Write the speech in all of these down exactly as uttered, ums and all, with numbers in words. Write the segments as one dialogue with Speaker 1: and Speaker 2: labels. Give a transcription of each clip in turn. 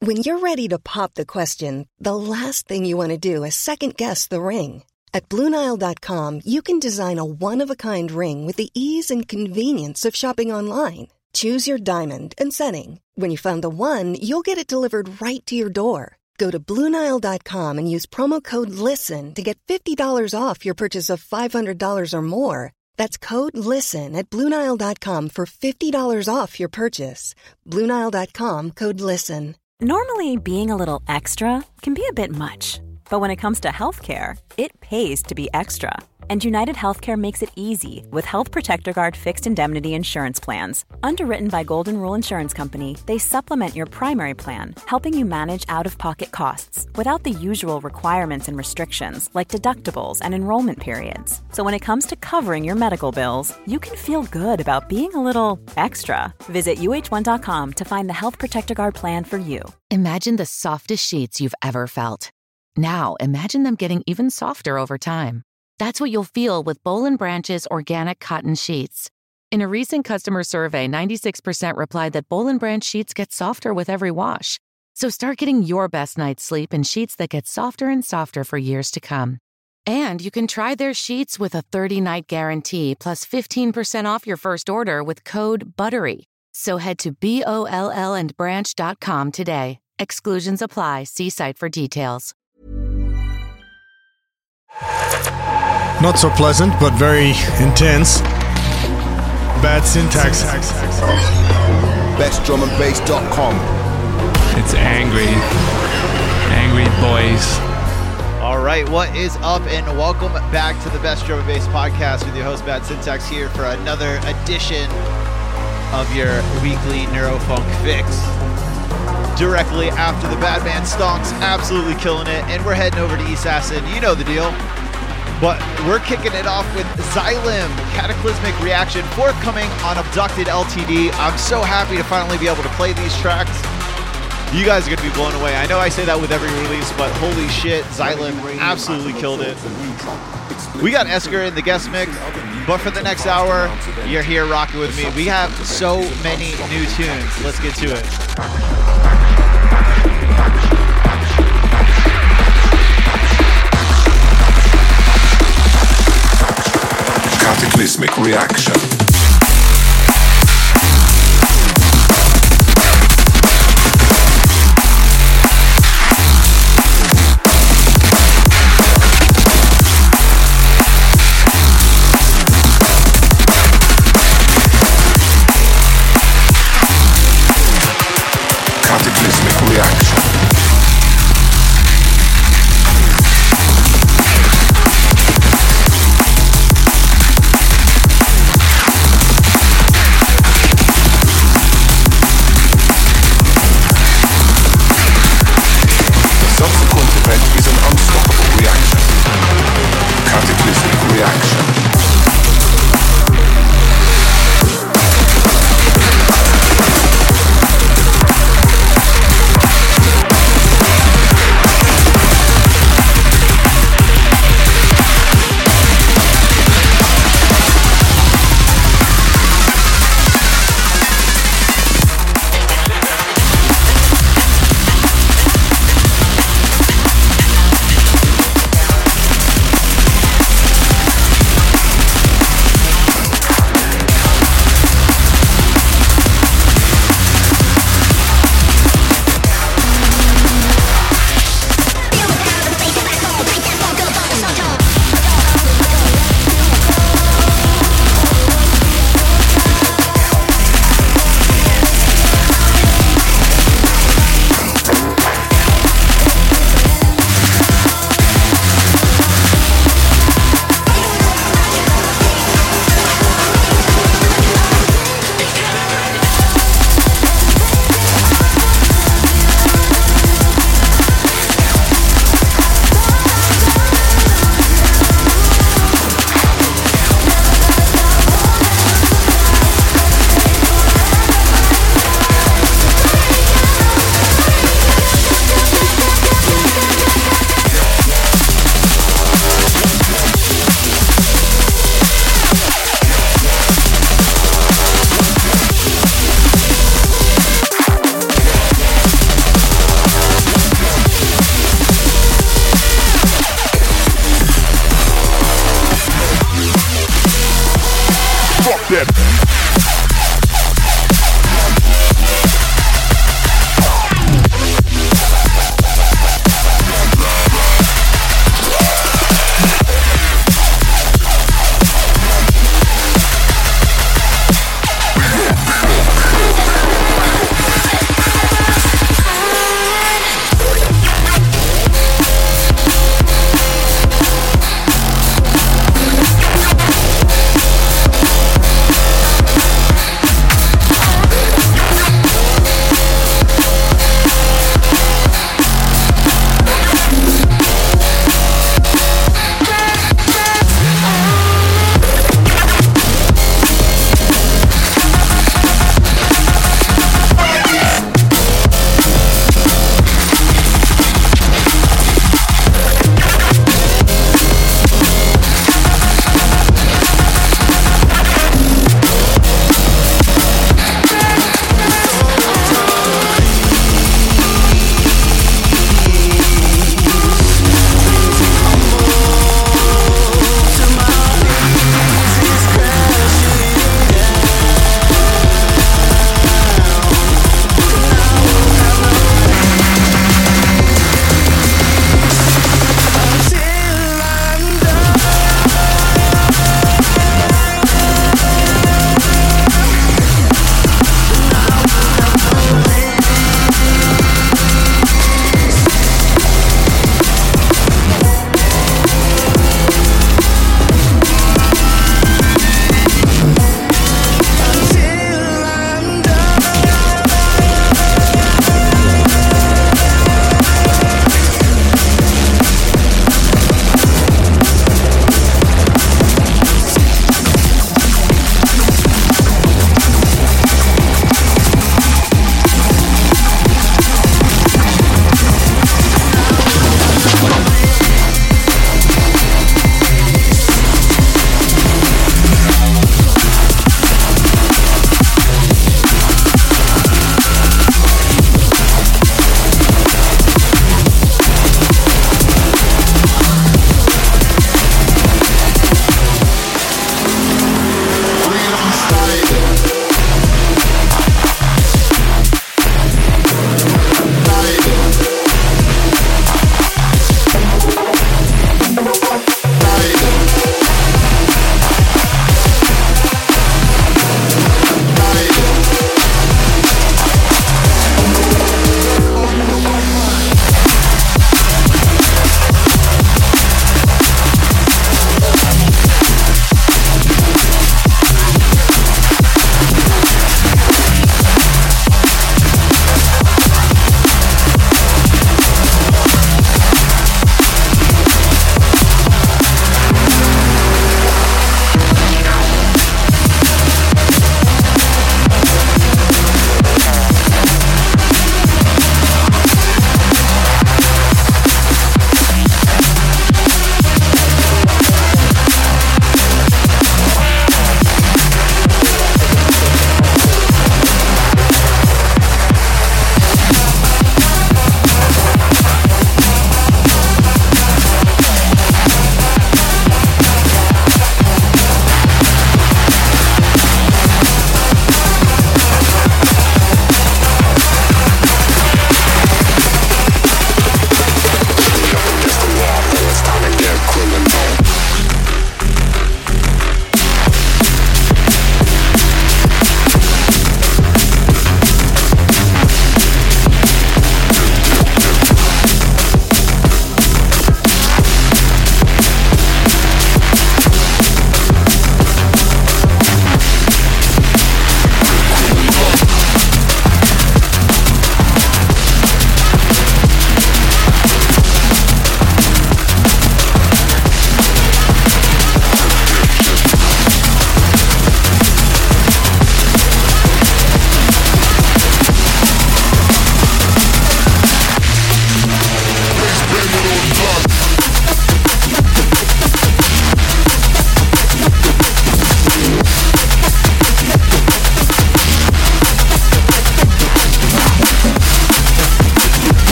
Speaker 1: When you're ready to pop the question, the last thing you want to do is second-guess the ring. At Blue Nile dot com, you can design a one-of-a-kind ring with the ease and convenience of shopping online. Choose your diamond and setting. When you find the one, you'll get it delivered right to your door. Go to Blue Nile dot com and use promo code LISTEN to get fifty dollars off your purchase of five hundred dollars or more. That's code LISTEN at Blue Nile dot com for fifty dollars off your purchase. Blue Nile dot com, code LISTEN.
Speaker 2: Normally, being a little extra can be a bit much. But when it comes to healthcare, it pays to be extra. And United Healthcare makes it easy with Health Protector Guard fixed indemnity insurance plans. Underwritten by Golden Rule Insurance Company, they supplement your primary plan, helping you manage out-of-pocket costs without the usual requirements and restrictions like deductibles and enrollment periods. So when it comes to covering your medical bills, you can feel good about being a little extra. Visit U H one dot com to find the Health Protector Guard plan for you.
Speaker 3: Imagine the softest sheets you've ever felt. Now, imagine them getting even softer over time. That's what you'll feel with Boll and Branch's organic cotton sheets. In a recent customer survey, ninety-six percent replied that Boll and Branch sheets get softer with every wash. So start getting your best night's sleep in sheets that get softer and softer for years to come. And you can try their sheets with a thirty-night guarantee plus fifteen percent off your first order with code BUTTERY. So head to B O L L and branch dot com today. Exclusions apply. See site for details.
Speaker 4: Not so pleasant, but very intense. Bad syntax.
Speaker 5: best drum and bass dot com.
Speaker 6: It's angry. Angry boys.
Speaker 7: All right, what is up, and welcome back to the Best Drum and Bass podcast with your host, Bad Syntax, here for another edition of your weekly Neurofunk fix. Directly after the Bad Man Stonks, absolutely killing it, and we're heading over to East Assassin. You know the deal. But we're kicking it off with Xylem, Cataclysmic Reaction, forthcoming on Abducted L T D. I'm so happy to finally be able to play these tracks. You guys are going to be blown away. I know I say that with every release, but holy shit, Xylem absolutely killed it. We got Esker in the guest mix, but for the next hour, you're here rocking with me. We have so many new tunes. Let's get to it.
Speaker 8: Cataclysmic Reaction. Cataclysmic Reaction.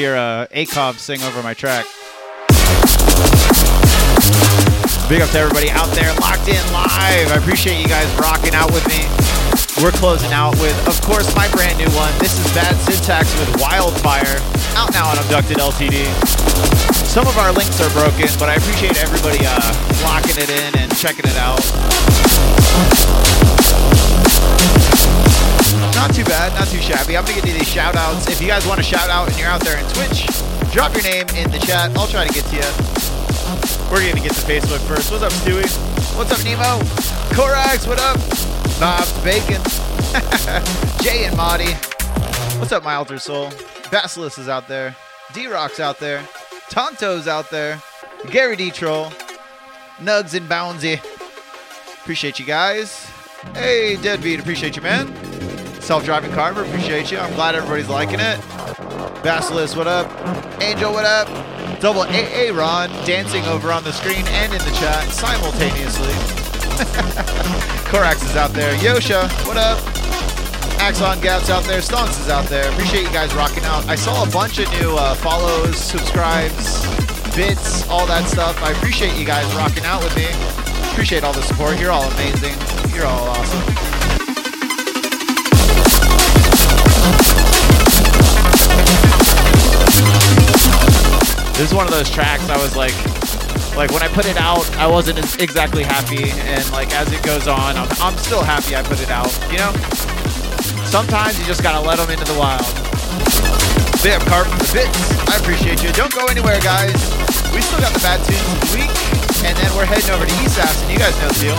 Speaker 7: hear uh, A C O B sing over my track. Big up to everybody out there locked in live. I appreciate you guys rocking out with me. We're closing out with, of course, my brand new one. This is Bad Syntax with Wildfire, out now on Abducted L T D. Some of our links are broken, but I appreciate everybody uh, locking it in and checking it out. Not too bad, not too shabby. I'm going to get to these shout outs. If you guys want to shout out and you're out there in Twitch, drop your name in the chat. I'll try to get to you. We're going to get to Facebook first. What's up, Stewie? What's up, Nemo? Korax, what up? Bob's Bacon. Jay and Marty. What's up, my Alter Soul? Basilisk is out there. D-Rock's out there. Tonto's out there. Gary D-Troll. Nugs and Bouncy. Appreciate you guys. Hey, Deadbeat, appreciate you, man. Self-driving Carver, appreciate you. I'm glad everybody's liking it. Basilisk, what up? Angel, what up? Double A A Ron dancing over on the screen and in the chat simultaneously. Korax is out there. Yosha, what up? Axon Gap's out there. Stonks is out there. Appreciate you guys rocking out. I saw a bunch of new uh, follows, subscribes, bits, all that stuff. I appreciate you guys rocking out with me. Appreciate all the support. You're all amazing. You're all awesome. This is one of those tracks I was like, like when I put it out, I wasn't as exactly happy, and like as it goes on, I'm, I'm still happy I put it out, you know? Sometimes you just gotta let them into the wild. Big up Carp from the Bits, I appreciate you. Don't go anywhere, guys. We still got the bad tunes of the week, and then we're heading over to E S A S, and you guys know the deal.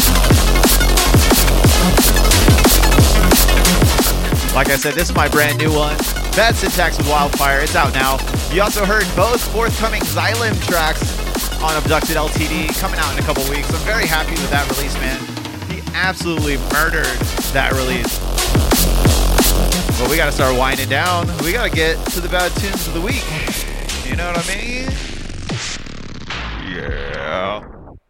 Speaker 7: Like I said, this is my brand new one. Bad Syntax with Wildfire. It's out now. You also heard both forthcoming Xylem tracks on Abducted L T D coming out in a couple weeks. I'm very happy with that release, man. He absolutely murdered that release. But we got to start winding down. We got to get to the bad tunes of the week. You know what I mean? Yeah.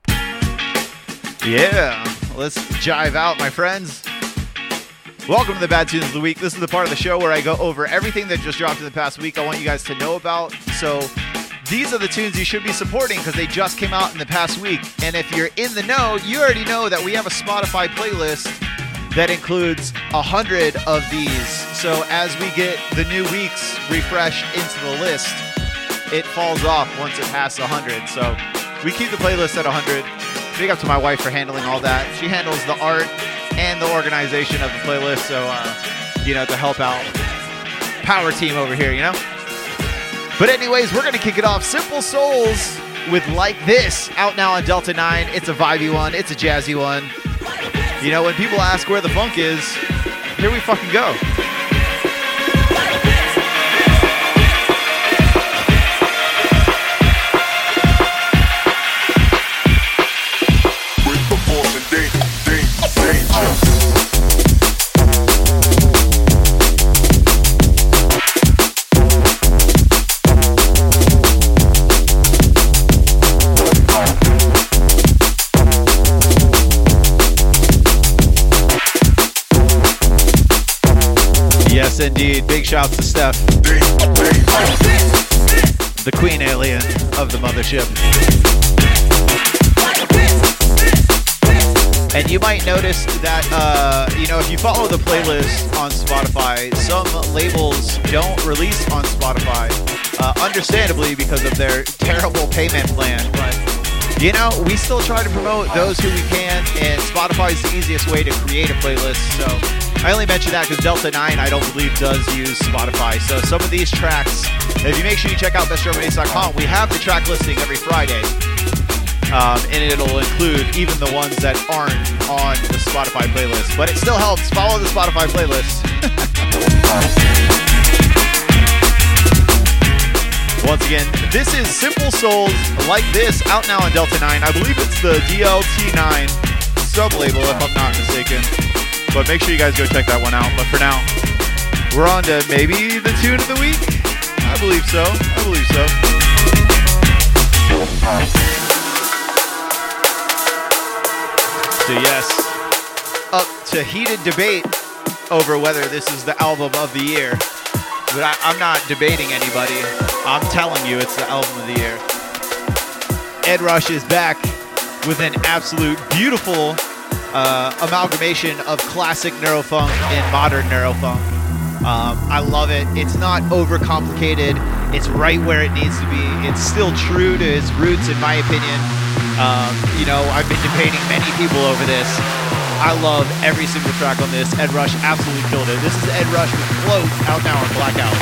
Speaker 7: Yeah. Let's jive out, my friends. Welcome to the Bad Tunes of the Week. This is the part of the show where I go over everything that just dropped in the past week. I want you guys to know about. So these are the tunes you should be supporting because they just came out in the past week. And if you're in the know, you already know that we have a Spotify playlist that includes a hundred of these. So as we get the new weeks refreshed into the list, it falls off once it passes a hundred. So we keep the playlist at a hundred. Big up to my wife for handling all that. She handles the art and the organization of the playlist, so, uh, you know, to help out power team over here, you know? But anyways, we're going to kick it off. Simple Souls with Like This, out now on Delta nine. It's a vibey one. It's a jazzy one. You know, when people ask where the funk is, here we fucking go. Yes, indeed. Big shouts to Steph, the queen alien of the mothership. And you might notice that, uh, you know, if you follow the playlist on Spotify, some labels don't release on Spotify, uh, understandably because of their terrible payment plan. But, you know, we still try to promote those who we can, and Spotify is the easiest way to create a playlist. So I only mention that because Delta nine, I don't believe, does use Spotify. So some of these tracks, if you make sure you check out best drum and bass dot com, we have the track listing every Friday. Um, and it'll include even the ones that aren't on the Spotify playlist. But it still helps. Follow the Spotify playlist. Once again, this is Simple Souls, Like This, out now on Delta nine. I believe it's the D L T nine sub-label, if I'm not mistaken. But make sure you guys go check that one out. But for now, we're on to maybe the tune of the week? I believe so. I believe so. So yes, up to heated debate over whether this is the album of the year. but I, I'm not debating anybody. I'm telling you, it's the album of the year. Ed Rush is back with an absolute beautiful uh, amalgamation of classic neurofunk and modern neurofunk. Um, I love it. It's not overcomplicated. It's right where it needs to be. It's still true to its roots, in my opinion. Um, you know, I've been debating many people over this. I love every single track on this. Ed Rush absolutely killed it. This is Ed Rush with Float, out now on Blackout.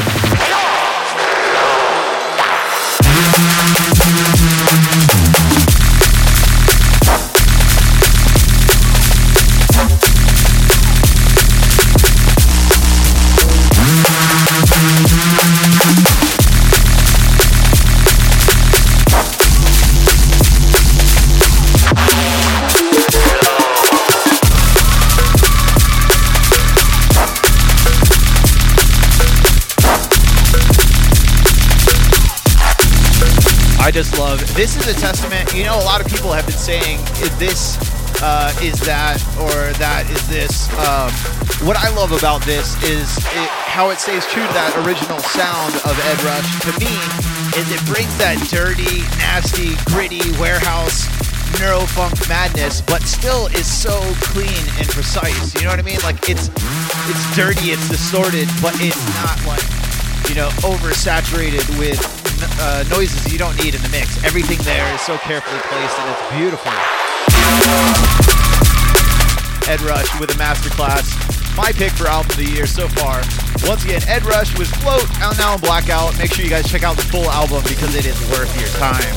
Speaker 7: I just love, this is a testament, you know, a lot of people have been saying, is this, uh, is that, or that is this. Um, what I love about this is it, how it stays true to that original sound of Ed Rush. To me, is it brings that dirty, nasty, gritty, warehouse, neurofunk madness, but still is so clean and precise. You know what I mean? Like, it's, it's dirty, it's distorted, but it's not like, you know, oversaturated with uh, noises you don't need in the mix. Everything there is so carefully placed and it's beautiful. Ed Rush with a masterclass. My pick for album of the year so far. Once again, Ed Rush with Float, out now on Blackout. Make sure you guys check out the full album because it is worth your time.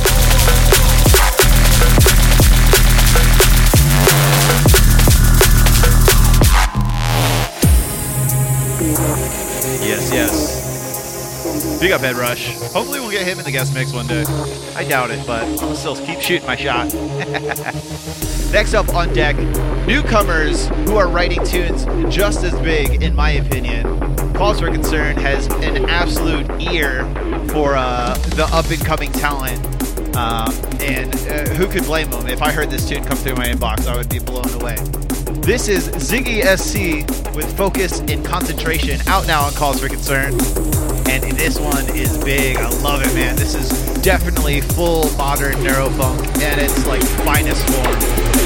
Speaker 7: Yes, yes. Big up Ed Rush. Hopefully we'll get him in the guest mix one day. I doubt it, but I'll still keep shooting my shot. Next up on deck, newcomers who are writing tunes just as big, in my opinion. Cause for Concern has an absolute ear for uh, the up-and-coming talent. Um, and uh, who could blame them? If I heard this tune come through my inbox, I would be blown away. This is Ziggy S C with Focus and Concentration, out now on Cause for Concern. And this one is big. I love it, man. This is definitely full modern neurofunk, and it's like finest form.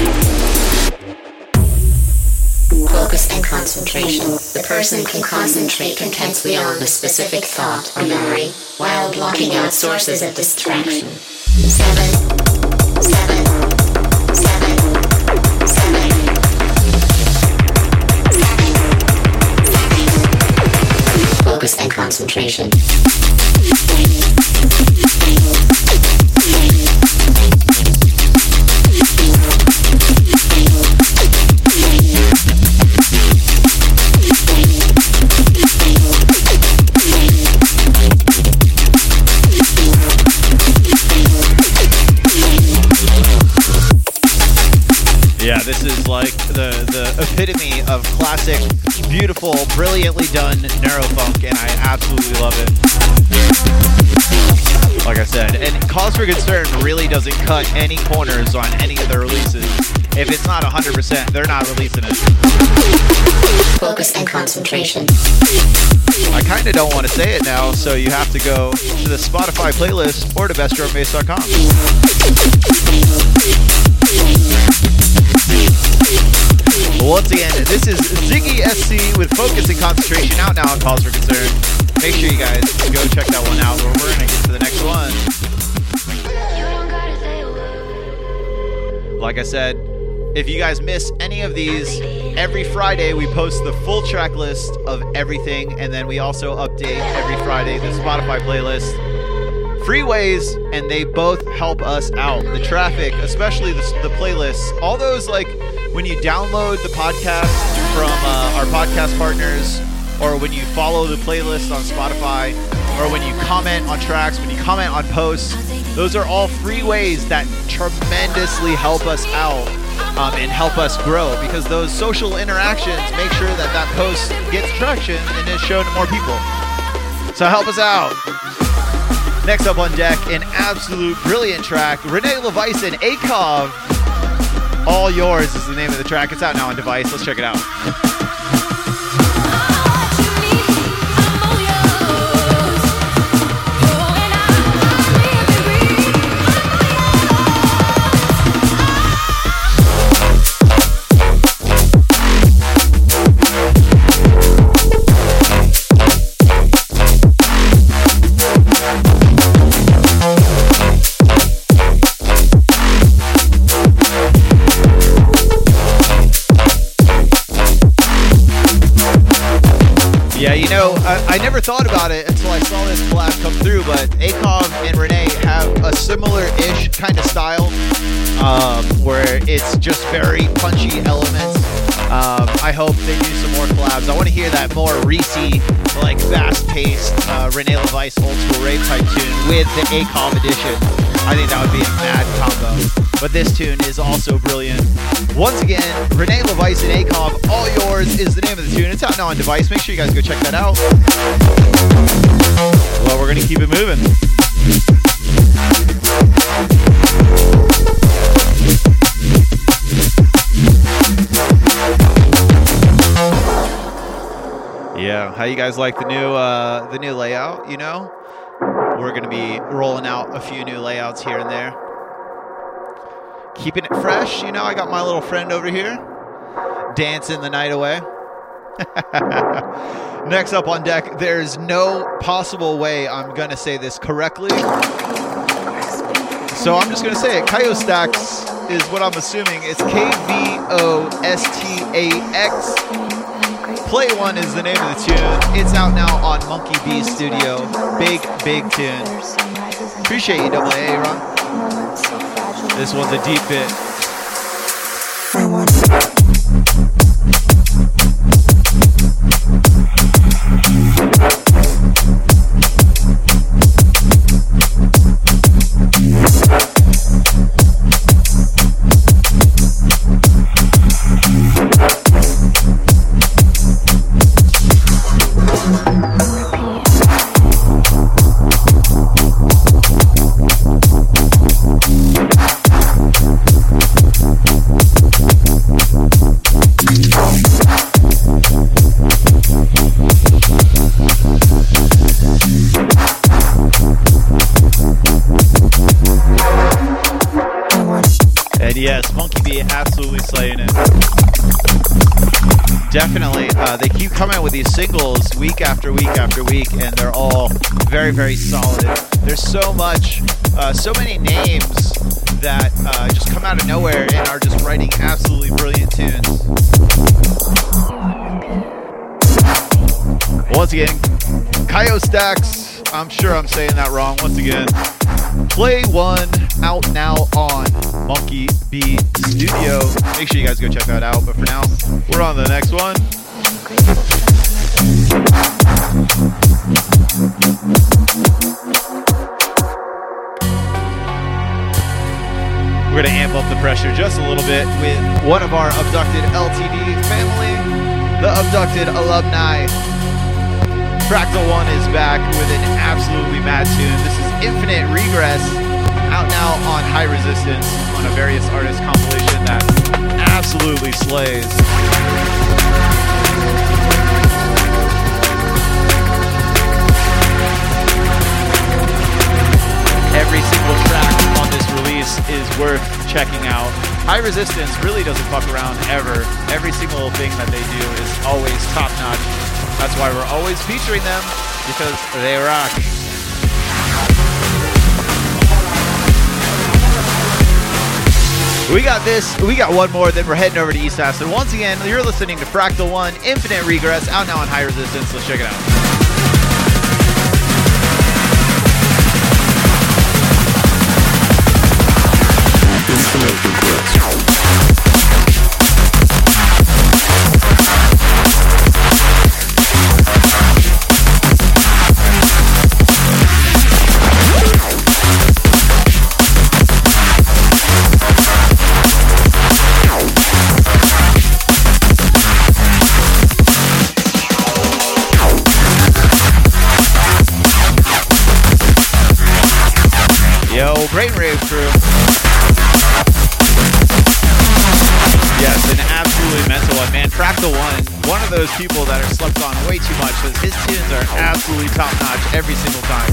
Speaker 8: Focus and concentration. The person can concentrate intensely on a specific thought or memory while blocking out sources of distraction. Seven, seven, seven, seven. Focus and concentration.
Speaker 7: Yeah, this is like the, the epitome of classic, beautiful, brilliantly done neurofunk, and I absolutely love it. Like I said, and Cause for Concern really doesn't cut any corners on any of their releases. If it's not one hundred percent, they're not releasing it.
Speaker 8: Focus and concentration.
Speaker 7: I kind of don't want to say it now, so you have to go to the Spotify playlist or to best drum bass dot com. Once again, this is Ziggy S C with Focus and Concentration, out now on Cause for Concern. Make sure you guys go check that one out. We're going to get to the next one. Like I said, if you guys miss any of these, every Friday we post the full track list of everything, and then we also update every Friday the Spotify playlist. Free ways, and they both help us out. The traffic, especially the, the playlists, all those, like when you download the podcast from uh, our podcast partners, or when you follow the playlist on Spotify, or when you comment on tracks, when you comment on posts, those are all free ways that tremendously help us out um, and help us grow, because those social interactions make sure that that post gets traction and is shown to more people. So help us out. Next up on deck, an absolute brilliant track, Renee LeVice and Akov. All Yours is the name of the track. It's out now on Device. Let's check it out.
Speaker 9: All you need, I'm all yours.
Speaker 7: you know, I, I never thought about it until I saw this collab come through, but Akov and Renee have a similar-ish kind of style um, where it's just very punchy elements. Um, I hope they do some more collabs. I want to hear that more Reese-y, like fast-paced uh, Renee LeVice old school rave type tune with the Akov edition. I think that would be a mad combo. But this tune is also brilliant. Once again, Renee LeVice and Akov, All Yours is the name of the tune. It's out now on Device. Make sure you guys go check that out. Well, we're going to keep it moving. Yeah, how you guys like the new uh, the new layout? You know, we're going to be rolling out a few new layouts here and there. Keeping it fresh, you know, I got my little friend over here dancing the night away. Next up on deck, there's no possible way I'm going to say this correctly. So I'm just going to say it. Kostax is what I'm assuming. It's K V O S T A X. Play One is the name of the tune. It's out now on Monkey B Studio. Big, big tune. Appreciate you, double A, Ron. This one's a deep bit. Yes, Monkey B absolutely slaying it. Definitely. Uh, they keep coming with these singles week after week after week, and they're all very, very solid. There's so much, uh, so many names that uh, just come out of nowhere and are just writing absolutely brilliant tunes. Once again, Kostax, I'm sure I'm saying that wrong once again. Play One, out now on Monkey B Studio. Make sure you guys go check that out. But for now, we're on to the next one. We're going to amp up the pressure just a little bit with one of our Abducted L T D family, the Abducted alumni. Fractal One is back with an absolutely mad tune. This is Infinite Regress, out now on High Resistance on a Various Artists compilation that absolutely slays. Every single track on this release is worth checking out. High Resistance really doesn't fuck around ever. Every single thing that they do is always top notch. That's why we're always featuring them, because they rock. We got this, we got one more, then we're heading over to East Aston. Once again, you're listening to Fractal One, Infinite Regress, out now on High Resistance. Let's check it out. Infinite Regress. Great rave crew. Yes, an absolutely mental one, man. Fractal One, one of those people that are slept on way too much, because his tunes are absolutely top notch every single time.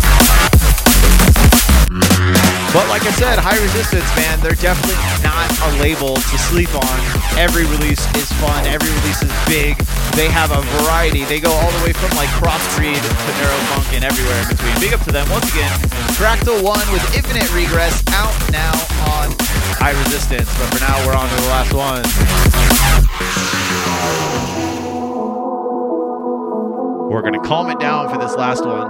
Speaker 7: But like I said, High Resistance, man, they're definitely not a label to sleep on. Every release is fun. Every release is big. They have a variety. They go all the way from like crossbreed to neurofunk and everywhere in between. Big up to them. Once again, Fractal One with Infinite Regress, out now on High Resistance. But for now, we're on to the last one. We're going to calm it down for this last one.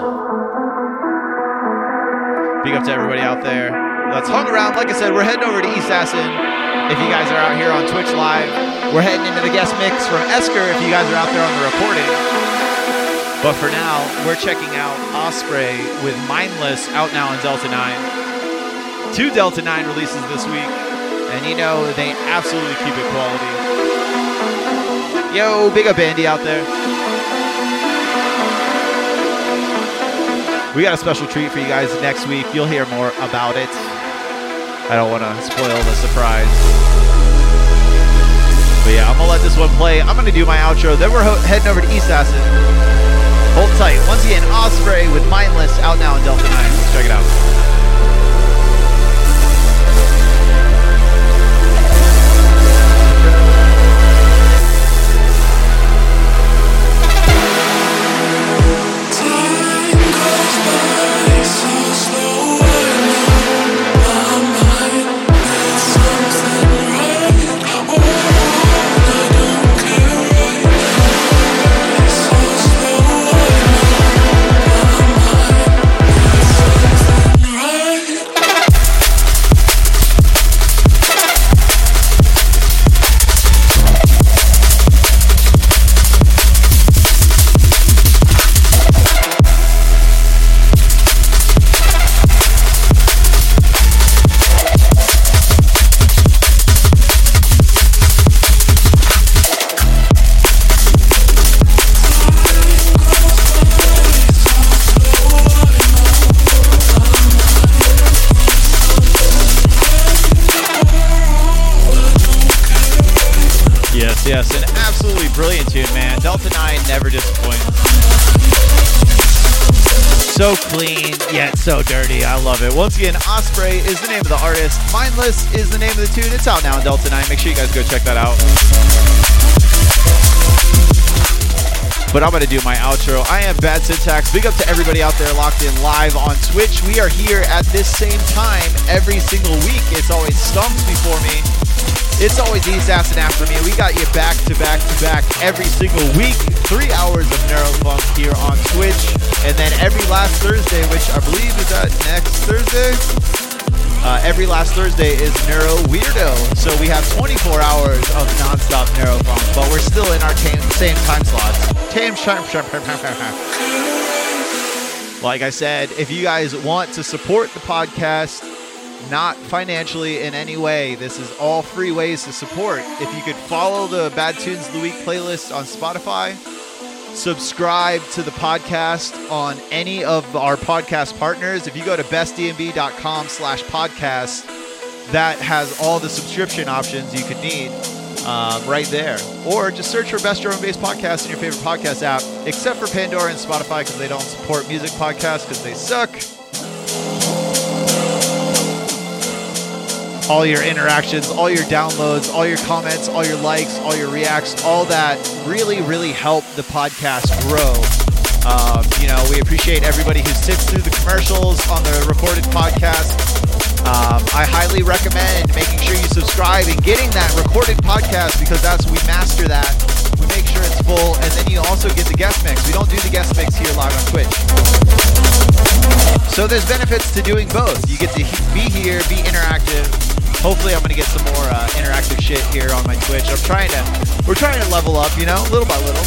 Speaker 7: Big up to everybody out there that's hung around. Like I said, we're heading over to East Aston. If you guys are out here on Twitch Live, we're heading into the guest mix from Esker if you guys are out there on the recording. But for now, we're checking out Osprey with Mindless, out now on Delta nine. Two Delta nine releases this week, and you know they absolutely keep it quality. Yo, big up Andy out there. We got a special treat for you guys next week. You'll hear more about it. I don't want to spoil the surprise. But yeah, I'm going to let this one play. I'm going to do my outro. Then we're ho- heading over to East Aston. Hold tight. Once again, Osprey with Mindless, out now on Delta nine. Let's check it out. Yes, an absolutely brilliant tune, man. Delta nine never disappoints. So clean, yet so dirty. I love it. Once again, Osprey is the name of the artist. Mindless is the name of the tune. It's out now on Delta nine. Make sure you guys go check that out. But I'm going to do my outro. I am Bad Syntax. Big up to everybody out there locked in live on Twitch. We are here at this same time every single week. It's always Stumps before me. It's always East Aston after me. We got you back to back to back every single week. Three hours of Neurofunk here on Twitch. And then every last Thursday, which I believe is that next Thursday? Uh, every last Thursday is Neuro Weirdo. So we have twenty-four hours of nonstop Neurofunk, but we're still in our tam- same time slots. Tam- like I said, if you guys want to support the podcast, not financially in any way, this is all free ways to support. If you could follow the Bad Tunes of the Week playlist on Spotify, subscribe to the podcast on any of our podcast partners. If you go to bestdnb.com slash podcast, that has all the subscription options you could need um, right there. Or just search for Best Drum and Bass Podcast in your favorite podcast app, except for Pandora and Spotify because they don't support music podcasts because they suck. All your interactions, all your downloads, all your comments, all your likes, all your reacts, all that really, really help the podcast grow. Um, you know, we appreciate everybody who sits through the commercials on the recorded podcast. Um, I highly recommend making sure you subscribe and getting that recorded podcast because that's we master that. We make sure it's full, and then you also get the guest mix. We don't do the guest mix here live on Twitch. So there's benefits to doing both. You get to be here, be interactive. Hopefully I'm going to get some more uh, interactive shit here on my Twitch. I'm trying to, we're trying to level up, you know, little by little.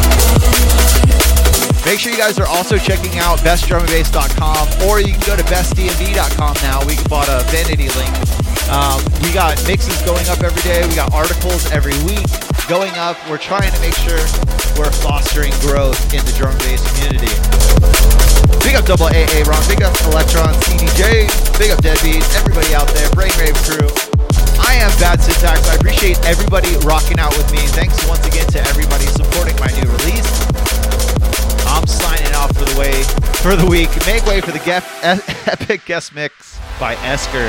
Speaker 7: Make sure you guys are also checking out best drum and bass dot com, or you can go to best d n b dot com now. We bought a vanity link. Um, we got mixes going up every day. We got articles every week going up. We're trying to make sure we're fostering growth in the drum and bass community. Big up Double A A Ron, big up Electron C D J, big up Deadbeat, everybody out there, Brain Rave crew. I am Bad Syntax. I appreciate everybody rocking out with me. Thanks once again to everybody supporting my new release. I'm signing off for the way for the week. Make way for the gef, epic guest mix by Esker.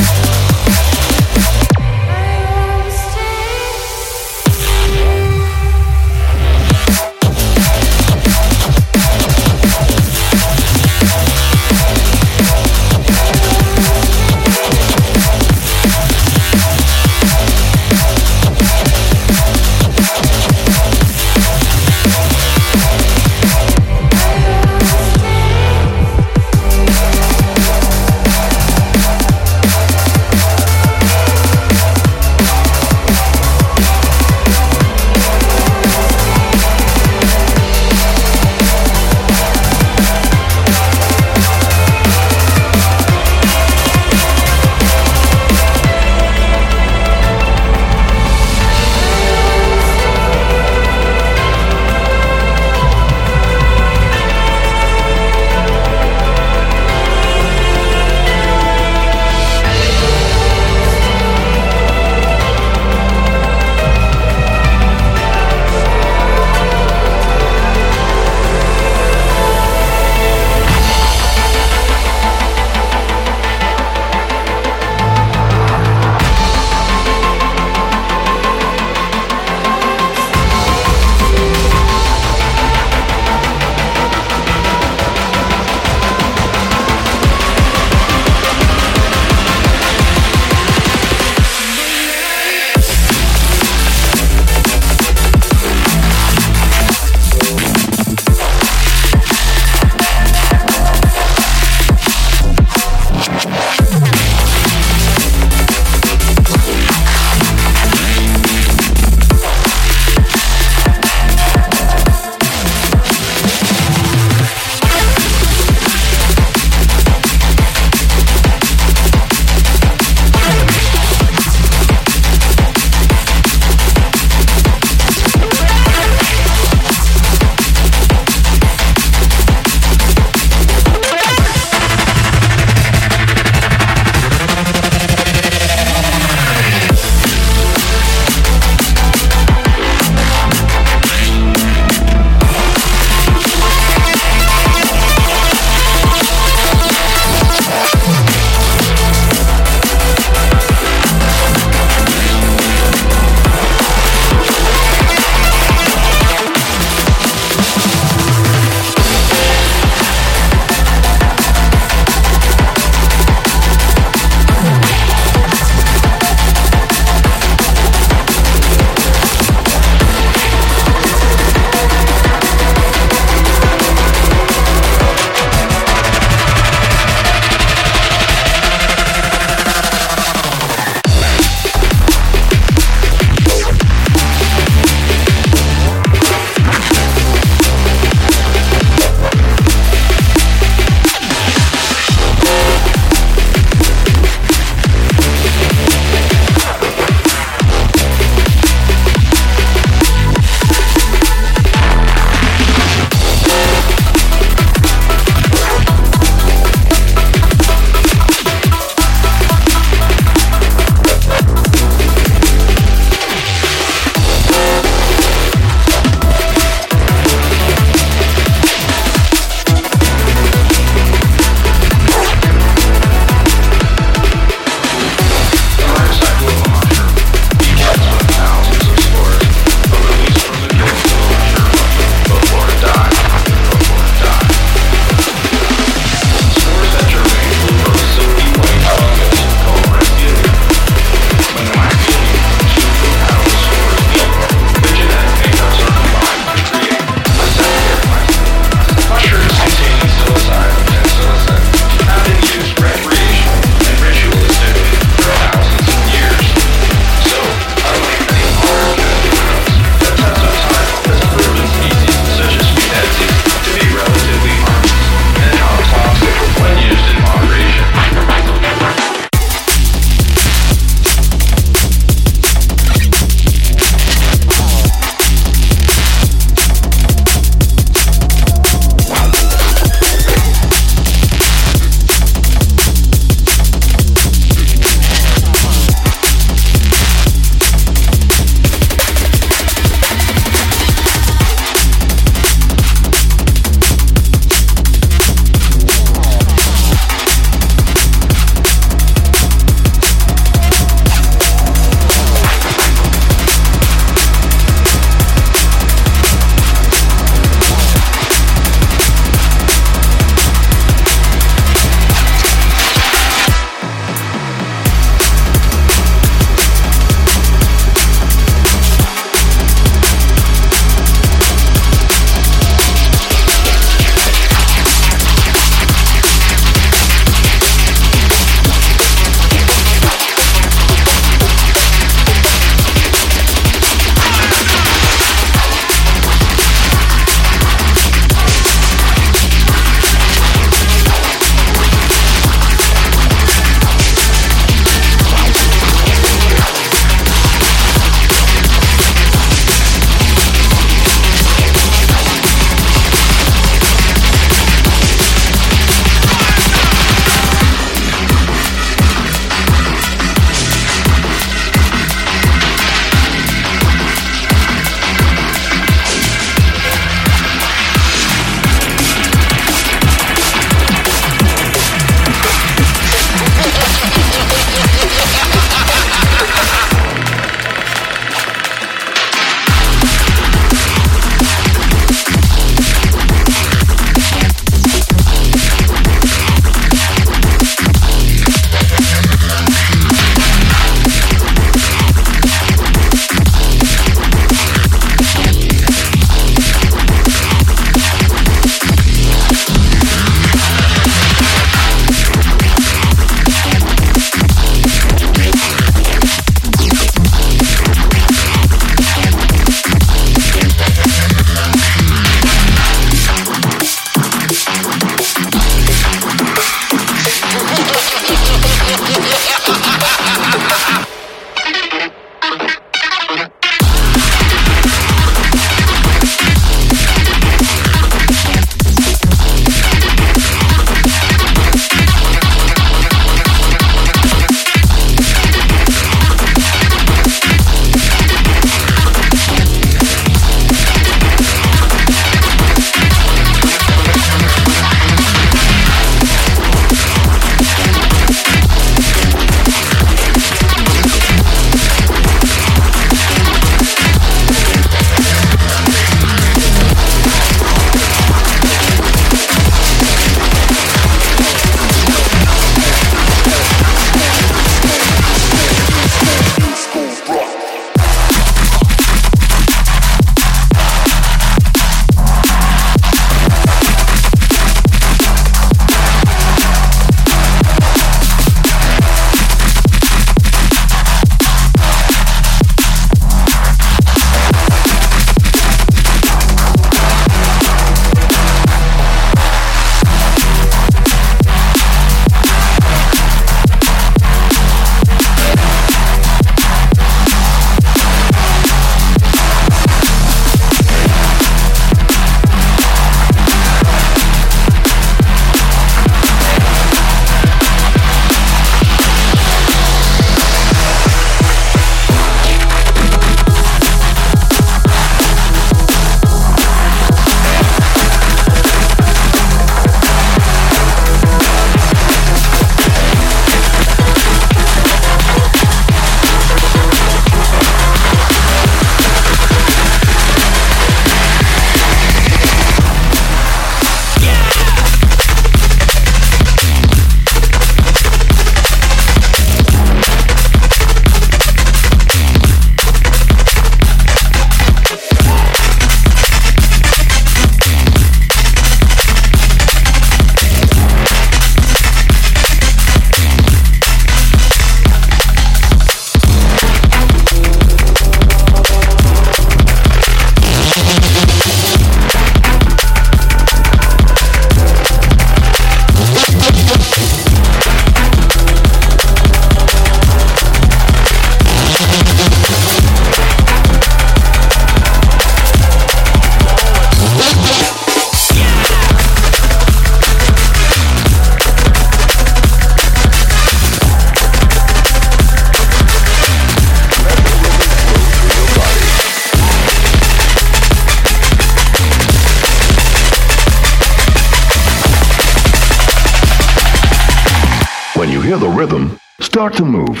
Speaker 9: hear the rhythm, start to move.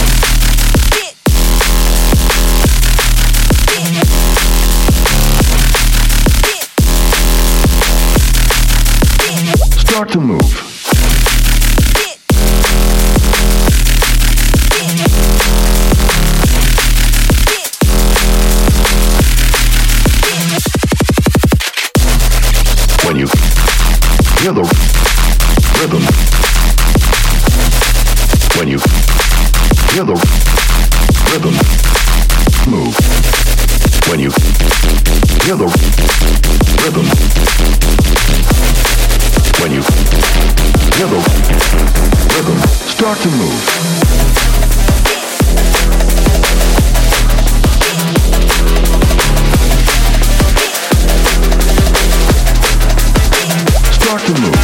Speaker 9: Start to move. When you hear the rhythm, when you hear the rhythm, move. When you hear the rhythm, when you hear the rhythm, start to move. Start to move.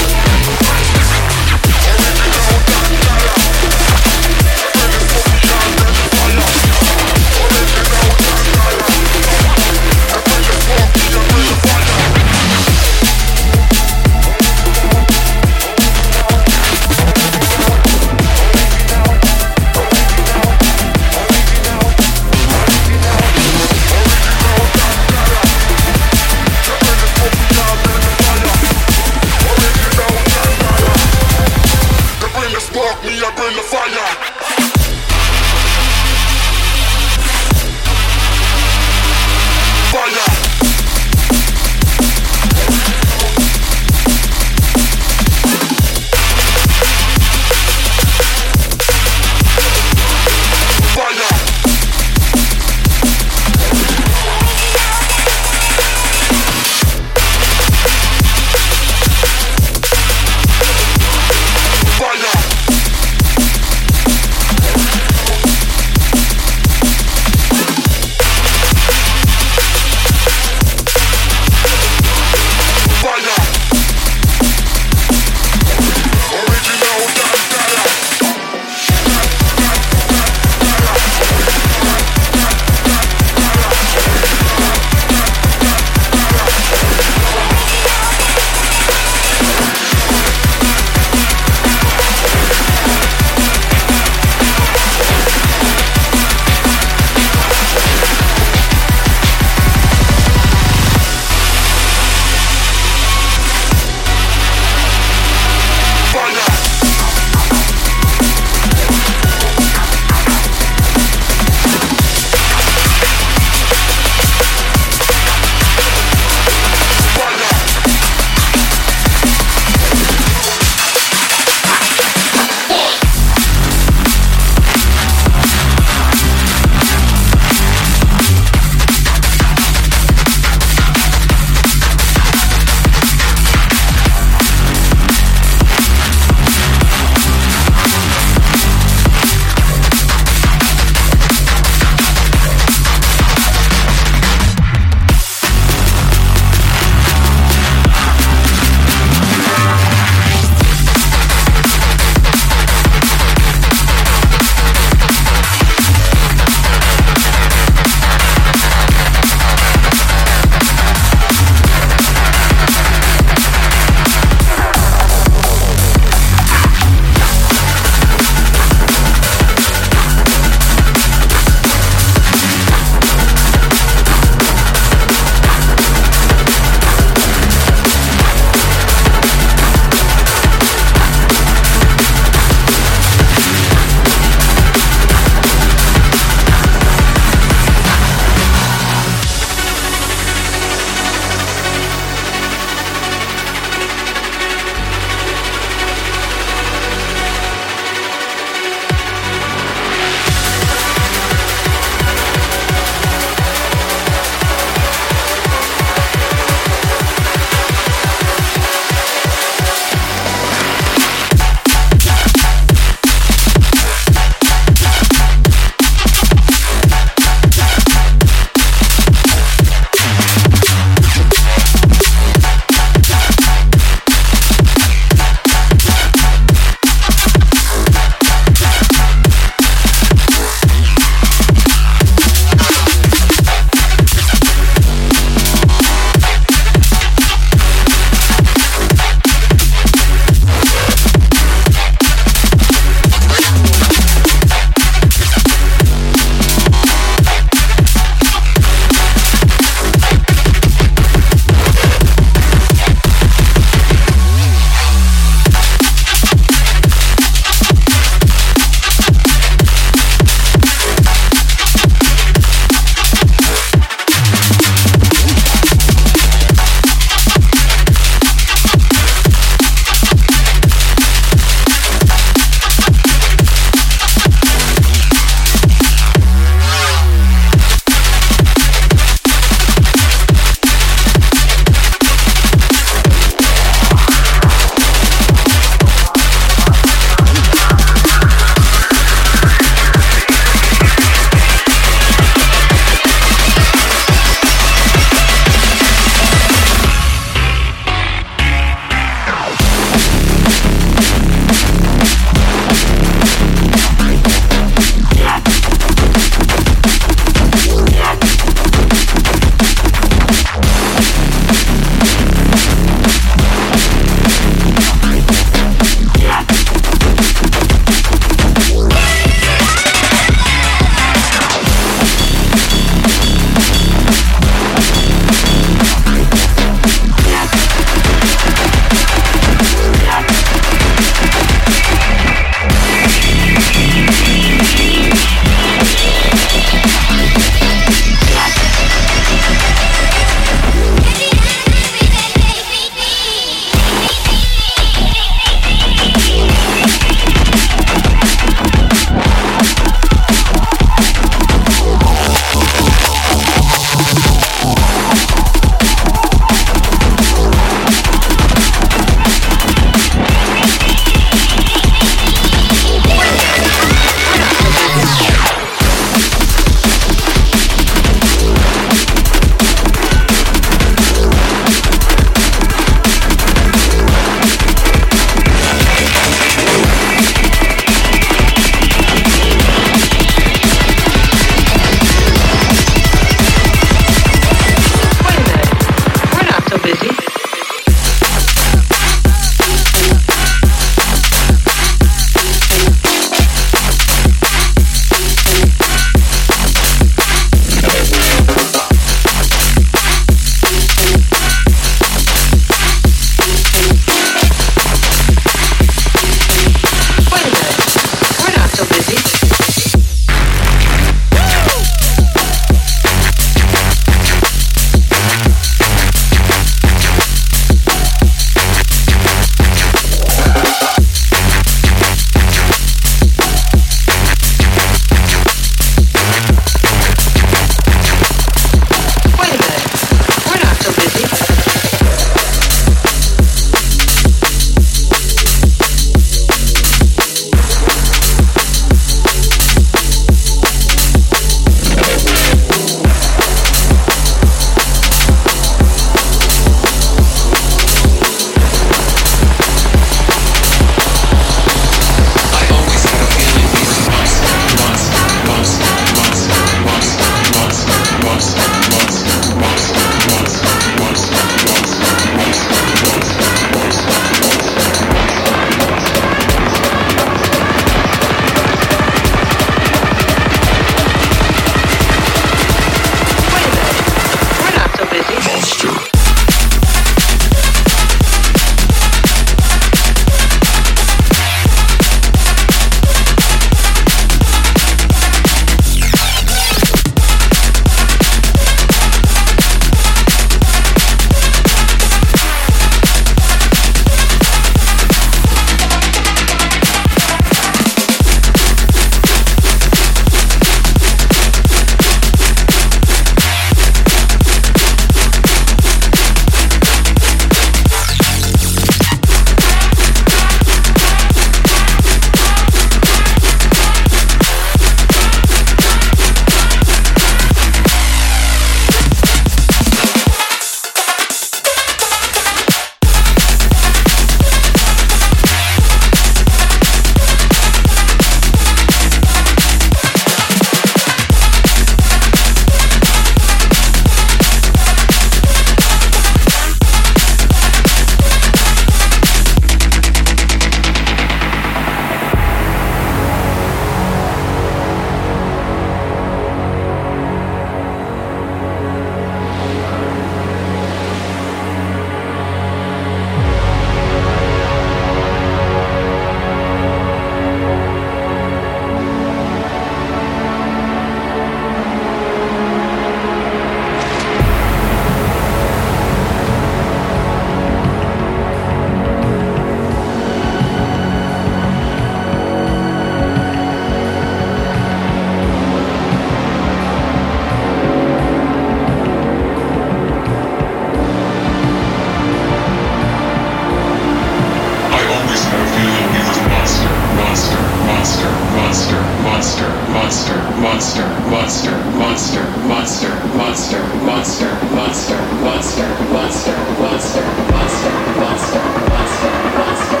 Speaker 10: monster, monster, monster, monster, monster, monster, monster, monster, monster, monster, monster, monster, monster, monster.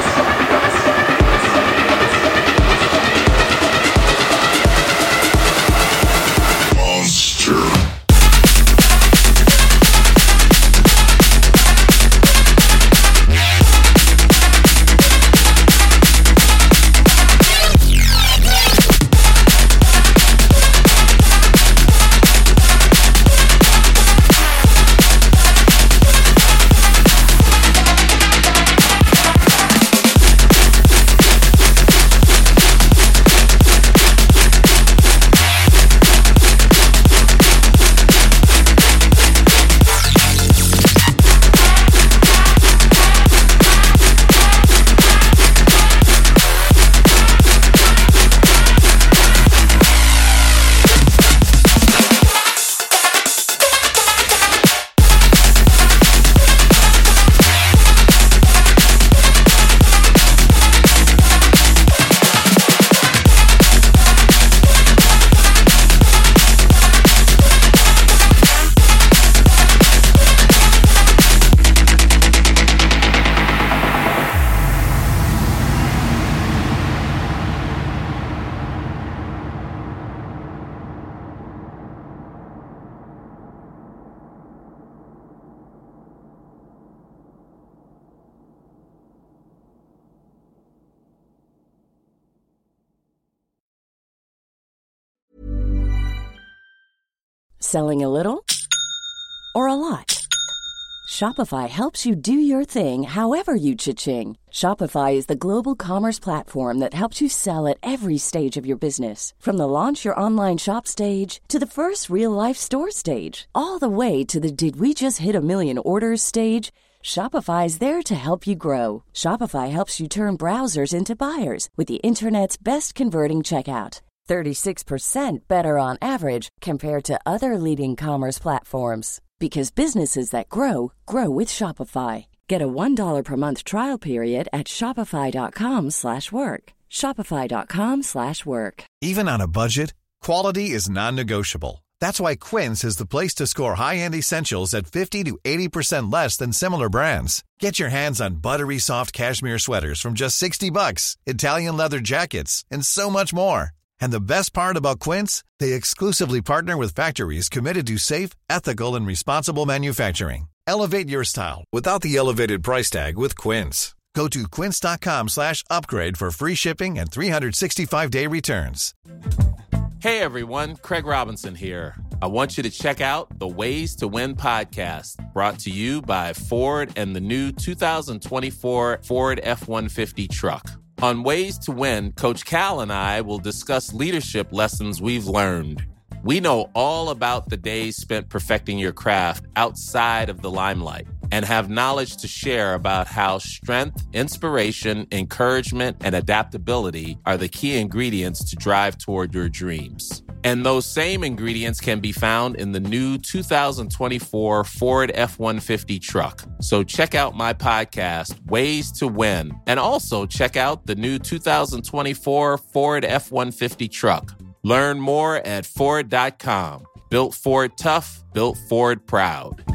Speaker 11: Selling a little or a lot? Shopify helps you do your thing however you cha-ching. Shopify is the global commerce platform that helps you sell at every stage of your business. From the launch your online shop stage to the first real-life store stage, all the way to the did we just hit a million orders stage. Shopify is there to help you grow. Shopify helps you turn browsers into buyers with the internet's best converting checkout. thirty-six percent better on average compared to other leading commerce platforms. Because businesses that grow, grow with Shopify. Get a one dollar per month trial period at shopify.com slash work. Shopify.com slash work.
Speaker 12: Even on a budget, quality is non-negotiable. That's why Quince is the place to score high-end essentials at fifty to eighty percent less than similar brands. Get your hands on buttery soft cashmere sweaters from just sixty bucks, Italian leather jackets, and so much more. And the best part about Quince, they exclusively partner with factories committed to safe, ethical, and responsible manufacturing. Elevate your style without the elevated price tag with Quince. Go to quince.com slash upgrade for free shipping and three sixty-five day returns.
Speaker 13: Hey everyone, Craig Robinson here. I want you to check out the Ways to Win podcast, brought to you by Ford and the new two thousand twenty-four Ford F one fifty truck. On Ways to Win, Coach Cal and I will discuss leadership lessons we've learned. We know all about the days spent perfecting your craft outside of the limelight and have knowledge to share about how strength, inspiration, encouragement, and adaptability are the key ingredients to drive toward your dreams. And those same ingredients can be found in the new two thousand twenty-four Ford F one fifty truck. So check out my podcast, Ways to Win, and also check out the new two thousand twenty-four Ford F one fifty truck. Learn more at Ford dot com. Built Ford tough, built Ford proud.